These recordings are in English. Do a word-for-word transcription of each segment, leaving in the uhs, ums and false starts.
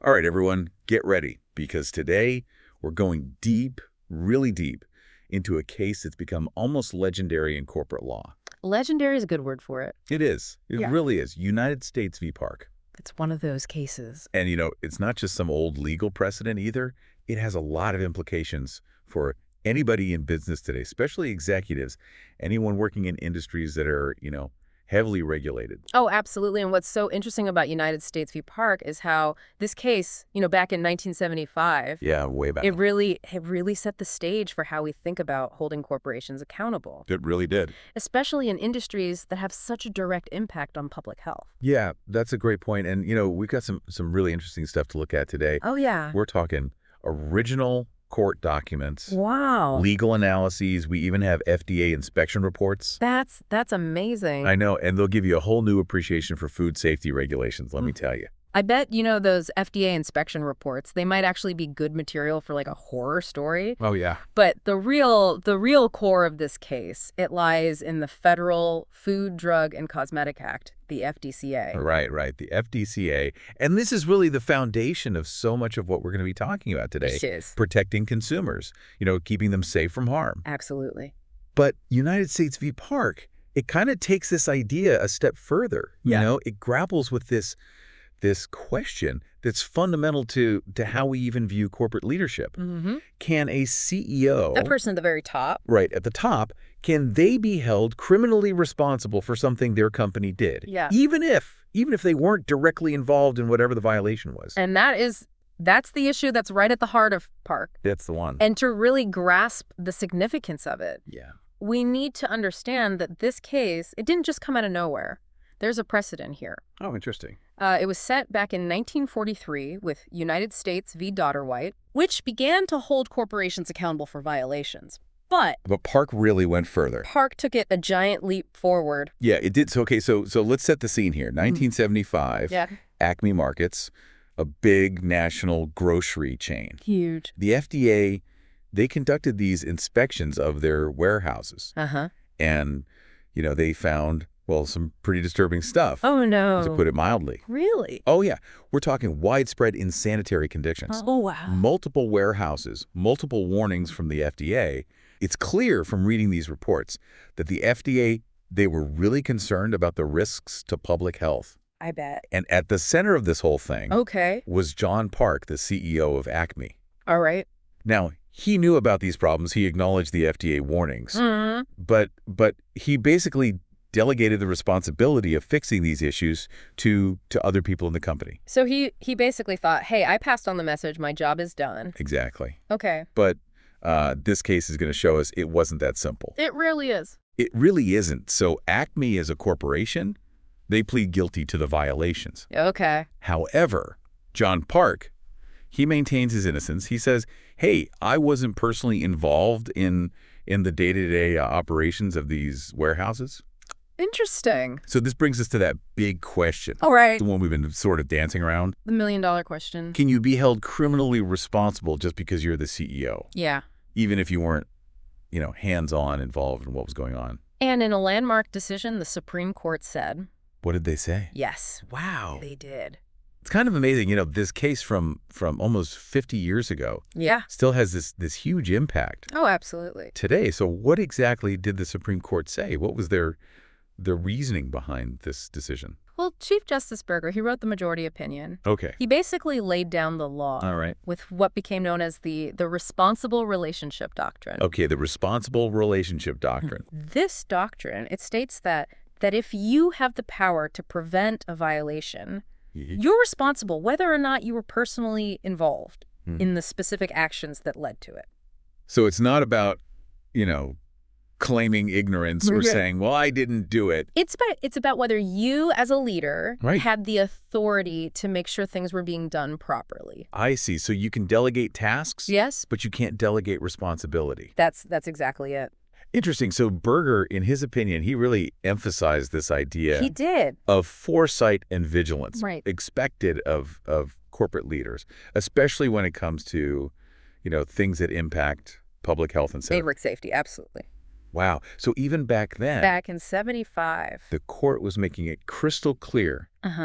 All right, everyone, get ready, because today we're going deep, really deep, into a case that's become almost legendary in corporate law. Legendary is a good word for it. It is. It Yeah. really is. United States v. Park. It's one of those cases. And, you know, it's not just some old legal precedent either. It has a lot of implications for anybody in business today, especially executives, anyone working in industries that are, you know, heavily regulated. Oh, absolutely. And what's so interesting about United States v. Park is how this case, you know, back in nineteen seventy-five, Yeah, way back. it really, it really set the stage for how we think about holding corporations accountable, It really did. especially in industries that have such a direct impact on public health. Yeah, that's a great point. And, you know, we've got some, some really interesting stuff to look at today. Oh, yeah. We're talking original court documents, Wow. legal analyses. We even have F D A inspection reports. That's, that's amazing. I know, and they'll give you a whole new appreciation for food safety regulations, let me tell you. I bet, you know, those F D A inspection reports, they might actually be good material for like a horror story. Oh, yeah. But the real the real core of this case, it lies in the Federal Food, Drug, and Cosmetic Act, the F D C A. Right, right, the F D C A. And this is really the foundation of so much of what we're going to be talking about today. It is. Protecting consumers, you know, keeping them safe from harm. Absolutely. But United States v. Park, it kind of takes this idea a step further. You Yeah. know, it grapples with this this question that's fundamental to to how we even view corporate leadership. Mm-hmm. Can a C E O, That person at the very top. right at the top, can they be held criminally responsible for something their company did? Yeah. Even if even if they weren't directly involved in whatever the violation was. And that is, that's the issue that's right at the heart of Park. That's the one. And to really grasp the significance of it, yeah. we need to understand that this case, it didn't just come out of nowhere. There's a precedent here. Oh, interesting. Uh, it was set back in nineteen forty-three with United States v. Daughter-White, which began to hold corporations accountable for violations. But But Park really went further. Park took it a giant leap forward. Yeah, it did. So, okay, so so let's set the scene here. nineteen seventy-five, Yeah. Acme Markets, a big national grocery chain. Huge. The F D A, they conducted these inspections of their warehouses. Uh-huh. And, you know, they found, well, some pretty disturbing stuff, Oh, no. to put it mildly. Really? Oh, yeah. We're talking widespread insanitary conditions. Oh, wow. Multiple warehouses, multiple warnings from the F D A. It's clear from reading these reports that the F D A, they were really concerned about the risks to public health. I bet. And at the center of this whole thing Okay. was John Park, the C E O of Acme. All right. Now, he knew about these problems. He acknowledged the F D A warnings. Mm-hmm. But but he basically delegated the responsibility of fixing these issues to to other people in the company. So he, he basically thought, hey, I passed on the message. My job is done. Exactly. Okay. But uh, this case is going to show us it wasn't that simple. It really is. It really isn't. So Acme as a corporation, they plead guilty to the violations. Okay. However, John Park, he maintains his innocence. He says, hey, I wasn't personally involved in in the day-to-day uh, operations of these warehouses. Interesting. So this brings us to that big question, All right. the one we've been sort of dancing around. The million dollar question. Can you be held criminally responsible just because you're the C E O, Yeah. even if you weren't, you know, hands-on involved in what was going on? And in a landmark decision, the Supreme Court said, What did they say? yes, Wow. they did. It's kind of amazing, you know, this case from from almost fifty years ago Yeah. still has this this huge impact Oh, absolutely. today. So what exactly did the Supreme Court say? What was their their reasoning behind this decision? Well, Chief Justice Berger, he wrote the majority opinion. Okay. He basically laid down the law All right. with what became known as the, the responsible relationship doctrine. Okay, the responsible relationship doctrine. This doctrine, it states that that if you have the power to prevent a violation, Mhm. you're responsible whether or not you were personally involved Hmm. in the specific actions that led to it. So it's not about, you know, claiming ignorance or Yeah. saying, well, I didn't do it. It's about, it's about whether you as a leader Right. had the authority to make sure things were being done properly. I see. So you can delegate tasks, Yes, but you can't delegate responsibility. that's that's exactly it. Interesting. So Berger, in his opinion, he really emphasized this idea He did. of foresight and vigilance Right. expected of, of corporate leaders, especially when it comes to, you know, things that impact public health and safety. Public safety, absolutely. Wow. So even back then, Back in seventy-five. the court was making it crystal clear Uh-huh.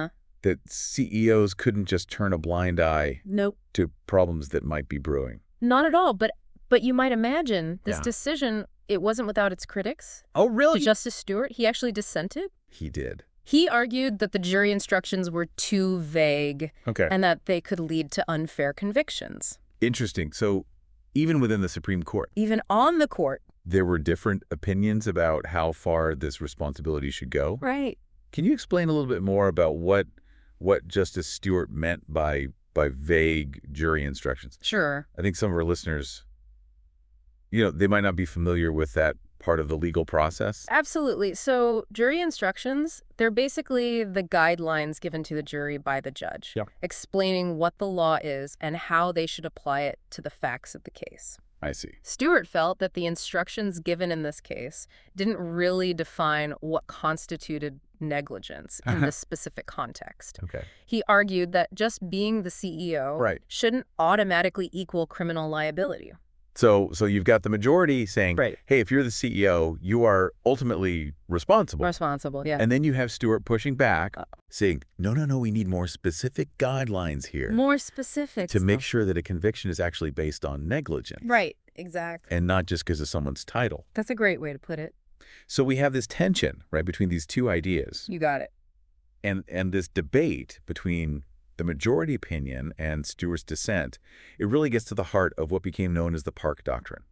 that C E Os couldn't just turn a blind eye Nope. to problems that might be brewing. Not at all. But but you might imagine this Yeah. decision, it wasn't without its critics. Oh, To really? Justice Stewart, he actually dissented. He did. He argued that the jury instructions were too vague Okay. and that they could lead to unfair convictions. Interesting. So even within the Supreme Court, Even on the court. there were different opinions about how far this responsibility should go. Right. Can you explain a little bit more about what what Justice Stewart meant by by vague jury instructions? Sure. I think some of our listeners, you know, they might not be familiar with that part of the legal process. Absolutely. So jury instructions, they're basically the guidelines given to the jury by the judge, Yeah. explaining what the law is and how they should apply it to the facts of the case. I see. Stewart felt that the instructions given in this case didn't really define what constituted negligence in this specific context. Okay. He argued that just being the C E O Right. shouldn't automatically equal criminal liability. So so you've got the majority saying, Right. hey, if you're the C E O, you are ultimately responsible. Responsible, yeah. And then you have Stewart pushing back, saying, no, no, no, we need more specific guidelines here More specific to make stuff. sure that a conviction is actually based on negligence. Right, exactly. And not just because of someone's title. That's a great way to put it. So we have this tension, right, between these two ideas You got it. and, and this debate between the majority opinion and Stewart's dissent. It really gets to the heart of what became known as the Park Doctrine.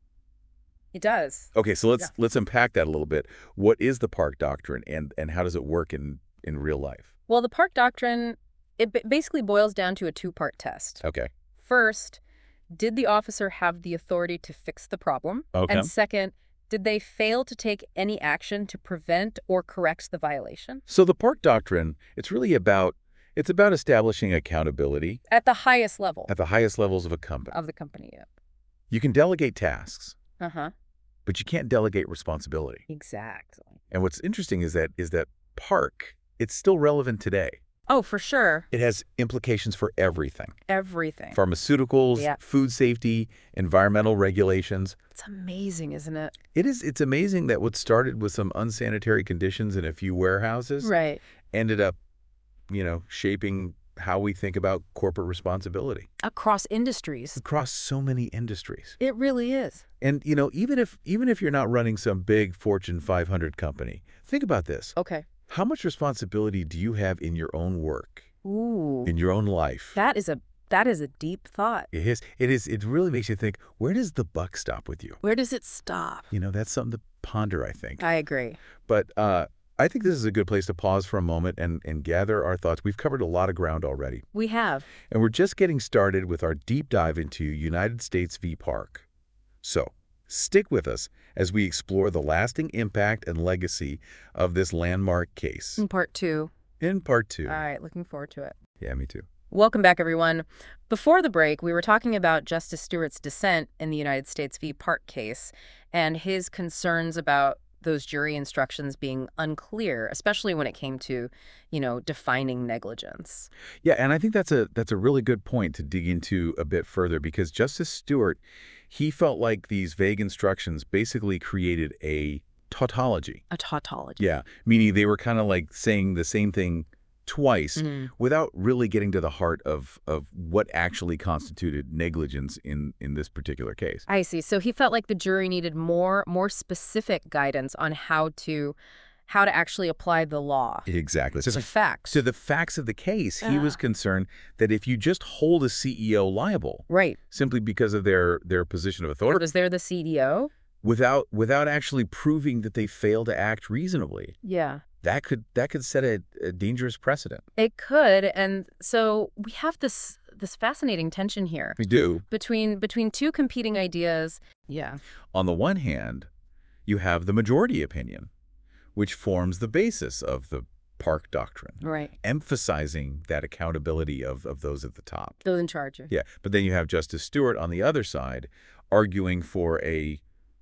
It does. Okay, so let's Yeah. let's unpack that a little bit. What is the Park Doctrine and, and how does it work in, in real life? Well, the Park Doctrine, it ba- basically boils down to a two-part test. Okay. First, did the officer have the authority to fix the problem? Okay. And second, did they fail to take any action to prevent or correct the violation? So the Park Doctrine, it's really about it's about establishing accountability At the highest level at the highest levels of a company. of the company, yeah. You can delegate tasks, Uh-huh. but you can't delegate responsibility. Exactly. And what's interesting is that is that Park, it's still relevant today. Oh, for sure. It has implications for everything. Everything. Pharmaceuticals, Yeah. food safety, environmental regulations. It's amazing, isn't it? It is it's amazing that what started with some unsanitary conditions in a few warehouses Right. ended up, you know, shaping how we think about corporate responsibility Across industries. across so many industries. It really is. And, you know, even if even if you're not running some big Fortune five hundred company, think about this. Okay. How much responsibility do you have in your own work, Ooh. in your own life? That is a that is a deep thought. It is, it is, it really makes you think, where does the buck stop with you? Where does it stop? You know, that's something to ponder, I think. I agree. But uh, I think this is a good place to pause for a moment and, and gather our thoughts. We've covered a lot of ground already. We have. And we're just getting started with our deep dive into United States v. Park. So stick with us as we explore the lasting impact and legacy of this landmark case. In part two. In part two. All right, looking forward to it. Yeah, me too. Welcome back, everyone. Before the break, we were talking about Justice Stewart's dissent in the United States v. Park case and his concerns about those jury instructions being unclear, especially when it came to, you know, defining negligence. Yeah, and I think that's a that's a really good point to dig into a bit further because Justice Stewart, he felt like these vague instructions basically created a tautology. A tautology. Yeah, meaning they were kind of like saying the same thing twice Mm. without really getting to the heart of of what actually constituted negligence in in this particular case. I see. So he felt like the jury needed more more specific guidance on how to how to actually apply the law Exactly. to So, facts. to the facts of the case, he was Ah. concerned that if you just hold a C E O liable Right. simply because of their their position of Or authority was there the C E O? without without actually proving that they failed to act reasonably, Yeah. that could that could set a, a dangerous precedent. It could. And so we have this this fascinating tension here We do. between between two competing ideas. Yeah. On the one hand, you have the majority opinion, which forms the basis of the Park Doctrine, Right. emphasizing that accountability of, of those at the top. Those in charge. Yeah, but then you have Justice Stewart on the other side arguing for a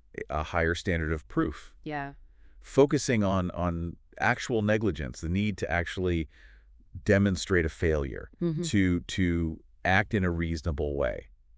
a higher standard of proof, Yeah. focusing on on actual negligence, the need to actually demonstrate a failure, Mhm. to to act in a reasonable way.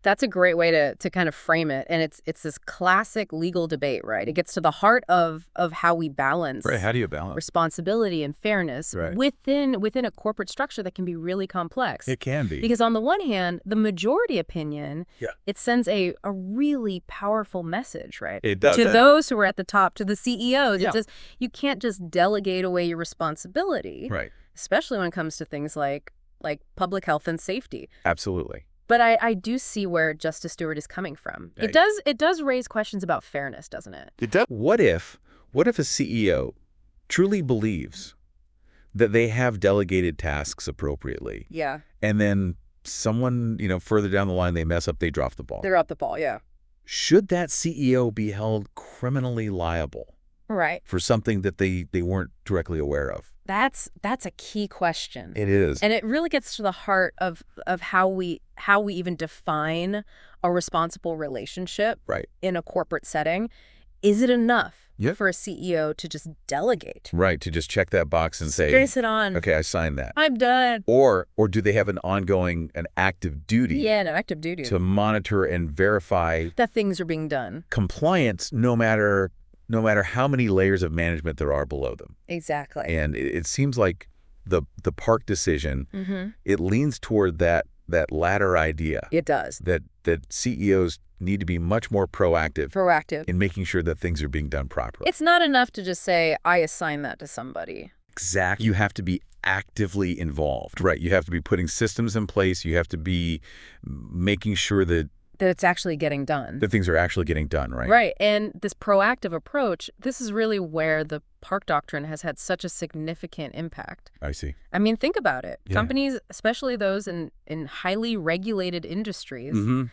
That's a great way to to kind of frame it. And it's it's this classic legal debate, right? It gets to the heart of of how we balance Right. How do you balance? responsibility and fairness Right. within within a corporate structure that can be really complex. It can be. Because on the one hand, the majority opinion, Yeah. it sends a, a really powerful message, right? It does. To those who are at the top, to the C E Os. Yeah. It says you can't just delegate away your responsibility, Right. especially when it comes to things like like public health and safety. Absolutely. But I, I do see where Justice Stewart is coming from. Yeah. It does it does raise questions about fairness, doesn't it? It does. What if, what if a C E O truly believes that they have delegated tasks appropriately, Yeah. and then someone, you know, further down the line, they mess up, they drop the ball? They're up the ball, yeah. Should that C E O be held criminally liable Right. for something that they, they weren't directly aware of? That's that's a key question. It is. And it really gets to the heart of of how we how we even define a responsible relationship Right. in a corporate setting. Is it enough Yep. for a C E O to just delegate? Right, to just check that box and say, Trace it on. okay, I signed that. I'm done. Or or do they have an ongoing, an active duty Yeah, no, active duty. to monitor and verify that things are being done. compliance no matter no matter how many layers of management there are below them? Exactly. And it, it seems like the the Park decision, Mm-hmm. it leans toward that that latter idea It does. that that C E Os need to be much more proactive Proactive. in making sure that things are being done properly. It's not enough to just say, I assign that to somebody. Exactly. You have to be actively involved, right? You have to be putting systems in place. You have to be making sure that, That it's actually getting done. that things are actually getting done, right? Right. And this proactive approach, this is really where the Park Doctrine has had such a significant impact. I see. I mean, think about it. Yeah. Companies, especially those in, in highly regulated industries, Mm-hmm.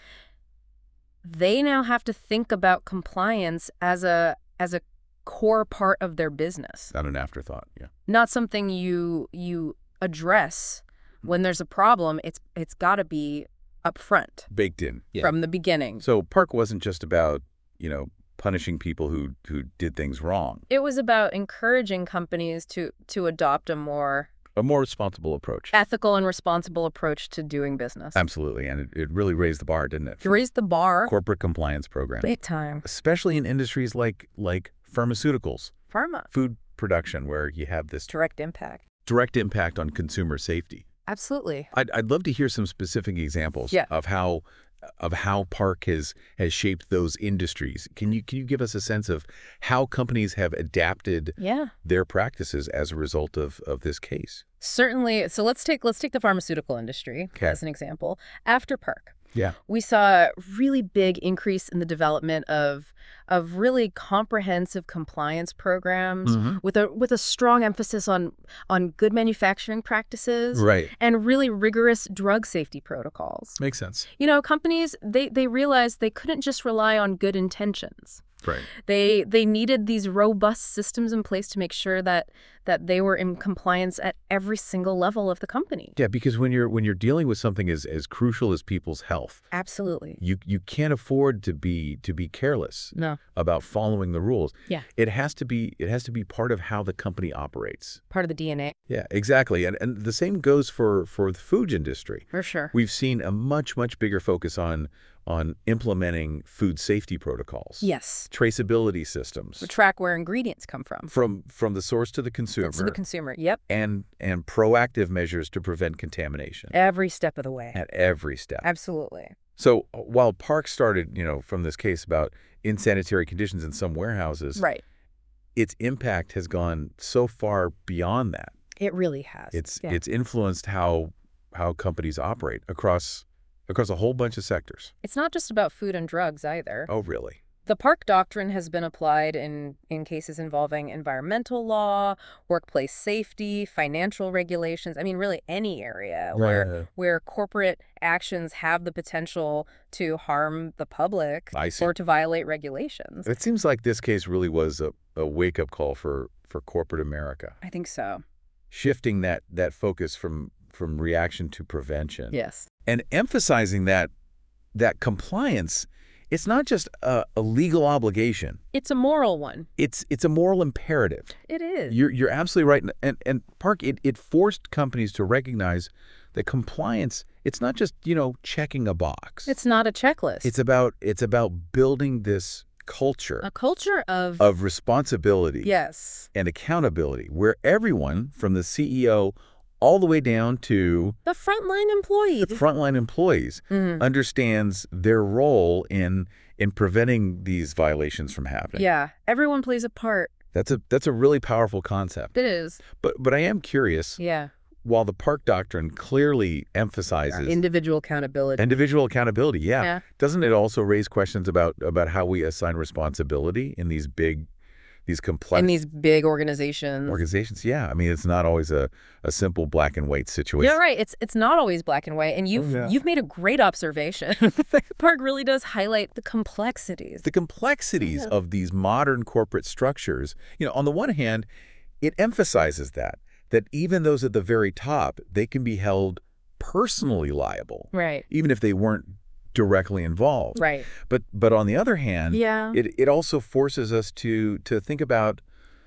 they now have to think about compliance as a as a core part of their business. Not an afterthought, yeah. Not something you you address when there's a problem. It's it's got to be upfront Baked in. from the beginning. So Park wasn't just about, you know, punishing people who who did things wrong. It was about encouraging companies to to adopt a more A more responsible approach. ethical and responsible approach to doing business. Absolutely. And it, it really raised the bar, didn't it? To raise the bar Corporate compliance program. big time. Especially in industries like like pharmaceuticals, Pharma. food production, where you have this Direct impact. direct impact on consumer safety. Absolutely. I'd, I'd love to hear some specific examples Yeah. of how of how Park has has shaped those industries. Can you can you give us a sense of how companies have adapted Yeah. their practices as a result of of this case? Certainly. So let's take let's take the pharmaceutical industry Okay. as an example. After Park, Yeah. we saw a really big increase in the development of of really comprehensive compliance programs Mhm. with a with a strong emphasis on on good manufacturing practices Right. and really rigorous drug safety protocols. Makes sense. You know, companies they they realized they couldn't just rely on good intentions. Right. They they needed these robust systems in place to make sure that that they were in compliance at every single level of the company. Yeah, because when you're when you're dealing with something as as crucial as people's health, Absolutely. you you can't afford to be to be careless No. about following the rules. Yeah. It has to be it has to be part of how the company operates. Part of the D N A, Yeah, exactly. And and the same goes for for the food industry. for sure. We've seen a much much bigger focus on on implementing food safety protocols. Yes. Traceability systems To track where ingredients come from. from from the source to the consumer, To the consumer. Yep. and and proactive measures to prevent contamination Every step of the way. at every step. Absolutely. So uh, while Park started, you know, from this case about insanitary conditions in some warehouses, Right. its impact has gone so far beyond that. It really has. It's Yeah. it's influenced how how companies operate across across a whole bunch of sectors. It's not just about food and drugs either. Oh, really? The Park Doctrine has been applied in, in cases involving environmental law, workplace safety, financial regulations. I mean, really any area where Right. where corporate actions have the potential to harm the public I see. or to violate regulations. It seems like this case really was a, a wake-up call for, for corporate America, I think so. shifting that that focus from from reaction to prevention. Yes. And emphasizing that that compliance, it's not just a, a legal obligation. It's a moral one. It's it's a moral imperative. It is. You're you're absolutely right. And and Park, it, it forced companies to recognize that compliance it's not just, you know, checking a box. It's not a checklist. It's about it's about building this culture a culture of of responsibility yes, and accountability where everyone from the C E O all the way down to the frontline employee, the frontline employees Mhm. understands their role in in preventing these violations from happening. Yeah, everyone plays a part. That's a that's a really powerful concept. It is. But but I am curious, Yeah. while the Park Doctrine clearly emphasizes Individual accountability. individual accountability, yeah, Yeah. doesn't it also raise questions about about how we assign responsibility in these big, these complex In these big organizations. organizations? Yeah, I mean, it's not always a, a simple black and white situation. Yeah, right. It's it's not always black and white, and you've yeah. you've made a great observation. Park really does highlight the complexities. The complexities Yeah. of these modern corporate structures, you know, on the one hand, it emphasizes that, that even those at the very top, they can be held personally liable, Right. even if they weren't directly involved. Right. But but on the other hand, Yeah. it, it also forces us to to think about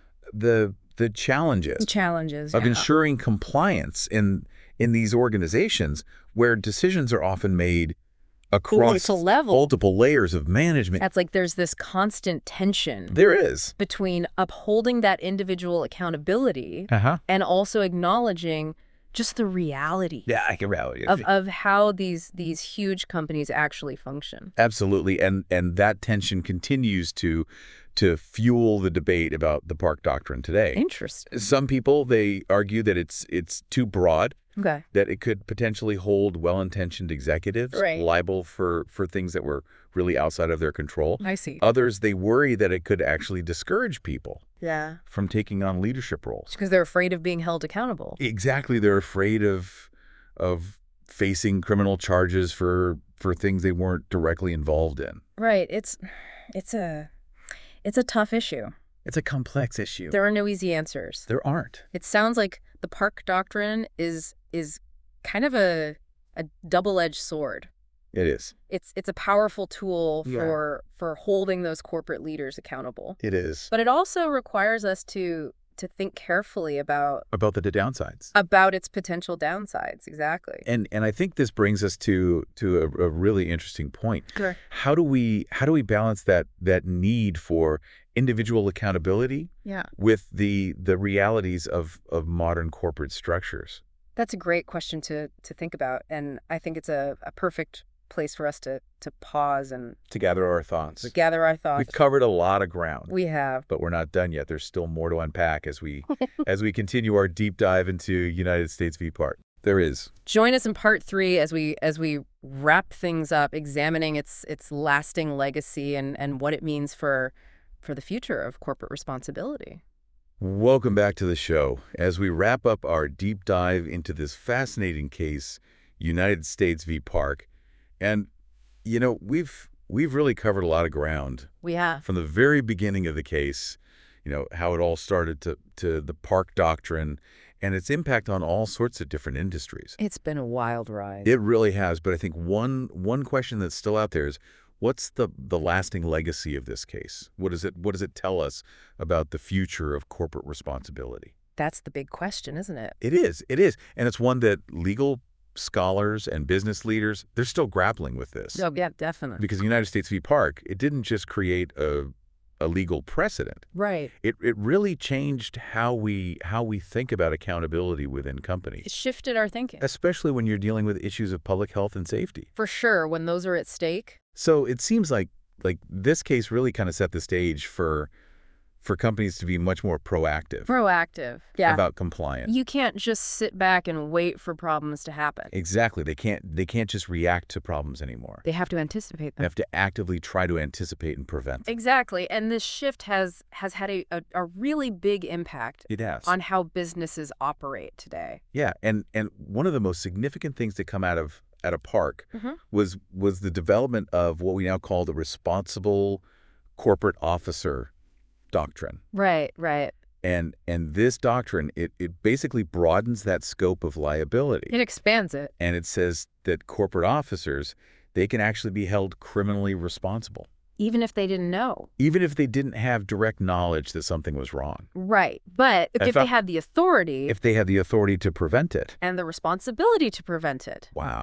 the the challenges Challenges. of yeah. ensuring compliance in in these organizations where decisions are often made across It's a level. multiple layers of management. That's like there's this constant tension There is. between upholding that individual accountability Uh-huh. and also acknowledging just the reality Yeah, I can rally of, of how these these huge companies actually function. Absolutely. And and that tension continues to to fuel the debate about the Park Doctrine today. Interesting. Some people, they argue that it's it's too broad, Okay. that it could potentially hold well-intentioned executives Right. liable for, for things that were really outside of their control. I see. Others, they worry that it could actually discourage people Yeah. from taking on leadership roles. Because they're afraid of being held accountable. Exactly. They're afraid of of facing criminal charges for for things they weren't directly involved in. Right. It's it's a it's a tough issue. It's a complex issue. There are no easy answers. There aren't. It sounds like the Park Doctrine is is kind of a a double-edged sword. It is. It's it's a powerful tool Yeah. for for holding those corporate leaders accountable. It is. But it also requires us to to think carefully about About the downsides. about its potential downsides. Exactly. And and I think this brings us to to a, a really interesting point. Sure. How do we how do we balance that that need for individual accountability Yeah. with the the realities of of modern corporate structures? That's a great question to to think about, and I think it's a, a perfect place for us to to pause and To gather our thoughts. gather our thoughts. We've covered a lot of ground. We have. But we're not done yet. There's still more to unpack as we as we continue our deep dive into United States v. Park. There is. Join us in part three as we as we wrap things up, examining its its lasting legacy and and what it means for for the future of corporate responsibility. Welcome back to the show as we wrap up our deep dive into this fascinating case, United States v. Park. And, you know, we've we've really covered a lot of ground We have. from the very beginning of the case, you know, how it all started to, to the Park Doctrine and its impact on all sorts of different industries. It's been a wild ride. It really has. But I think one one question that's still out there is, what's the, the lasting legacy of this case? What does it what does it tell us about the future of corporate responsibility? That's the big question, isn't it? It is. It is. And it's one that legal scholars and business leaders, they're still grappling with this. Oh, yeah, definitely. Because the United States v. Park, it didn't just create a, a legal precedent. Right. It, it really changed how we how we think about accountability within It companies, shifted our thinking. especially when you're dealing with issues of public health and safety. For sure, when those are at stake. So it seems like like this case really kind of set the stage for for companies to be much more proactive Proactive. Yeah. about compliance. You can't just sit back and wait for problems to happen. Exactly. They can't they can't just react to problems anymore. They have to anticipate They them. have to actively try to anticipate and prevent them. Exactly. And this shift has has had a, a, a really big impact It has. on how businesses operate today. Yeah, and and one of the most significant things to come out of at a park Mhm. was was the development of what we now call the responsible corporate officer doctrine. Right, right. And and this doctrine, it, it basically broadens that scope of liability. It expands it. And it says that corporate officers, they can actually be held criminally responsible, Even if they didn't know. even if they didn't have direct knowledge that something was wrong, Right. But if, I if they thought- had the authority if they had the authority to prevent it. and the responsibility to prevent it. Wow.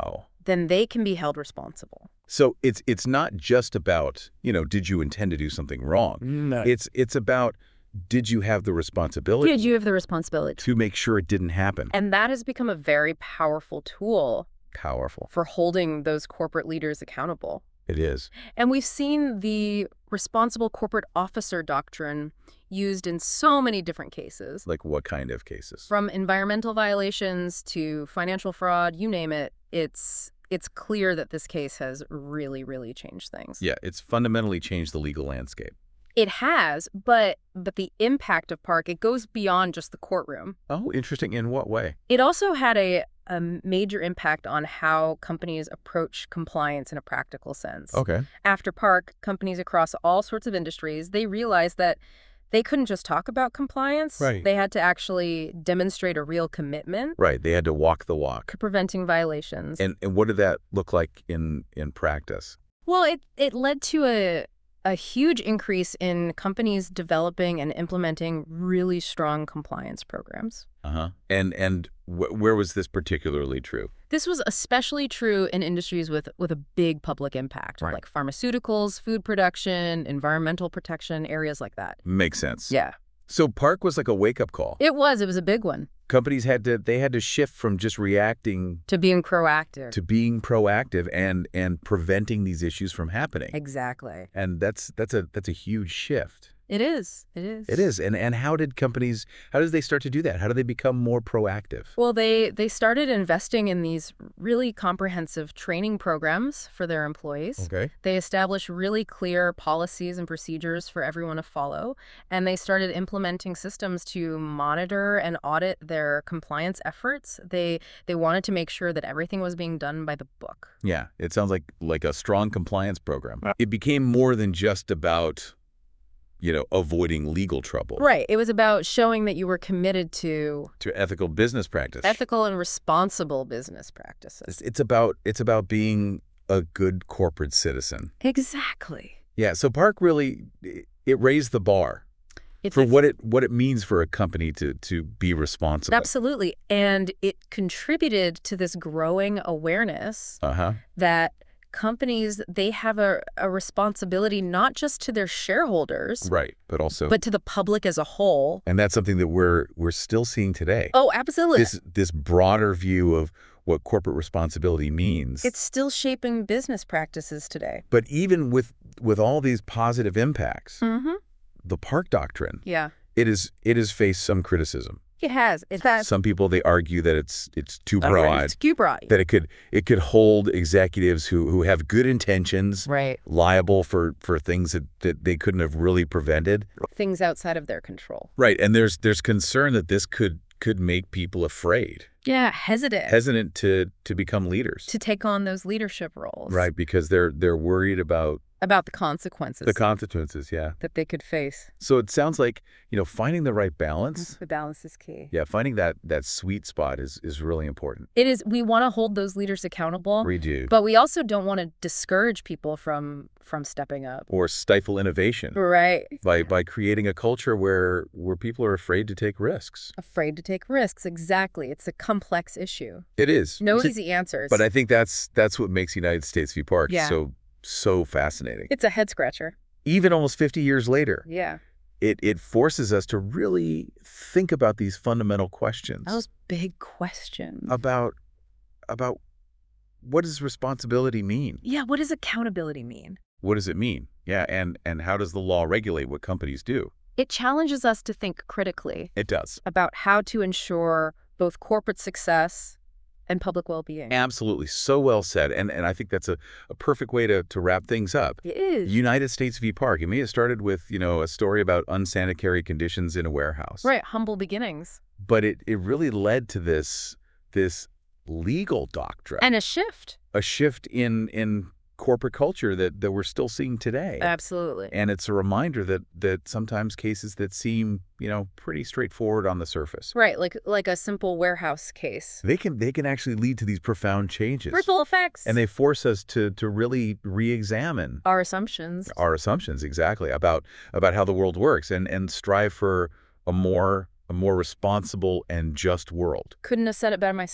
then they can be held responsible. So it's it's not just about, you know, did you intend to do something wrong? No. It's it's about, did you have the responsibility Did you have the responsibility? to make sure it didn't happen? And that has become a very powerful tool Powerful. for holding those corporate leaders accountable. It is. And we've seen the responsible corporate officer doctrine used in so many different cases. Like what kind of cases? From environmental violations to financial fraud, you name it, it's it's clear that this case has really, really changed things. Yeah, it's fundamentally changed the legal landscape. It has, but but the impact of Park, it goes beyond just the courtroom. Oh, interesting. In what way? It also had a, a major impact on how companies approach compliance in a practical sense. Okay. After Park, companies across all sorts of industries, they realized that they couldn't just talk about compliance. Right. They had to actually demonstrate a real commitment Right. They had to walk the walk. to preventing violations. And and what did that look like in in practice? Well, it, it led to a a huge increase in companies developing and implementing really strong compliance programs. Uh-huh. And and wh where was this particularly true? This was especially true in industries with, with a big public impact, Right. like pharmaceuticals, food production, environmental protection, areas like that. Makes sense. Yeah. So Park was like a wake-up call. It was. It was a big one. Companies had to they had to shift from just reacting To being proactive. to being proactive and and preventing these issues from happening. Exactly. And that's that's a that's a huge shift. It is. It is. It is. And and how did companies how did they start to do that? How do they become more proactive? Well, they, they started investing in these really comprehensive training programs for their employees. Okay. They established really clear policies and procedures for everyone to follow, and they started implementing systems to monitor and audit their compliance efforts. They they wanted to make sure that everything was being done by the book. Yeah, it sounds like like a strong compliance program. It became more than just about, you know, avoiding legal trouble. Right. It was about showing that you were committed to To ethical business practice. ethical and responsible business practices. It's, it's about it's about being a good corporate citizen. Exactly. Yeah, so Park really it it raised the bar It's for what it what it means for a company to to be responsible. Absolutely. And it contributed to this growing awareness Uh-huh. that companies, they have a, a responsibility not just to their shareholders, Right, but also but to the public as a whole. and that's something that we're we're still seeing today. Oh, absolutely. This this broader view of what corporate responsibility means. It's still shaping business practices today. But even with with all these positive impacts, Mm-hmm. the Park Doctrine, Yeah. it is it has faced some criticism. It has. It has. Some people, they argue that it's it's too Right. broad, It's too broad. that it could it could hold executives who who have good intentions Right. liable for for things that, that they couldn't have really prevented. Things outside of their control. Right, and there's there's concern that this could could make people afraid, Yeah. Hesitant. hesitant to to become leaders. to take on those leadership roles. Right, because they're they're worried about About the consequences the consequences, yeah. that they could face. So it sounds like, you know, finding the right balance, The balance is key. yeah, finding that that sweet spot is is really important. It is. We want to hold those leaders accountable, We do. but we also don't want to discourage people from from stepping up. Or stifle innovation Right. by by creating a culture where where people are afraid to take risks. Afraid to take risks. Exactly. It's a complex issue. It is. No So- easy answers. But I think that's that's what makes United States v. Park Yeah. so so fascinating. it's a head scratcher. Even almost fifty years later, Yeah. it it forces us to really think about these fundamental questions Those big questions. about about what does responsibility mean? yeah. What does accountability mean? What does it mean? Yeah, and and how does the law regulate what companies do? It challenges us to think critically It does. about how to ensure both corporate success and public well-being. Absolutely. So well said. And and I think that's a, a perfect way to, to wrap things up. It is. United States v. Park. It may have started with, you know, a story about unsanitary conditions in a warehouse. Right. Humble beginnings. But it, it really led to this this legal doctrine. And a shift. a shift in in corporate culture that, that we're still seeing today. Absolutely. And it's a reminder that that sometimes cases that seem, you know, pretty straightforward on the surface, Right, like like a simple warehouse case. they can they can actually lead to these profound changes. Ripple effects. And they force us to to really re-examine Our assumptions. our assumptions exactly about about how the world works and and strive for a more a more responsible and just world. Couldn't have said it better myself.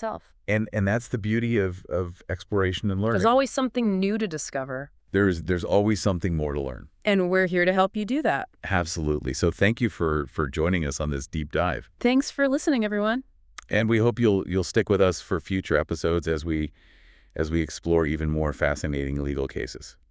And and that's the beauty of of exploration and There's learning. always something new to discover. There's there's always something more to learn. And we're here to help you do that. Absolutely. So thank you for for joining us on this deep dive. Thanks for listening, everyone. And we hope you'll you'll stick with us for future episodes as we as we explore even more fascinating legal cases.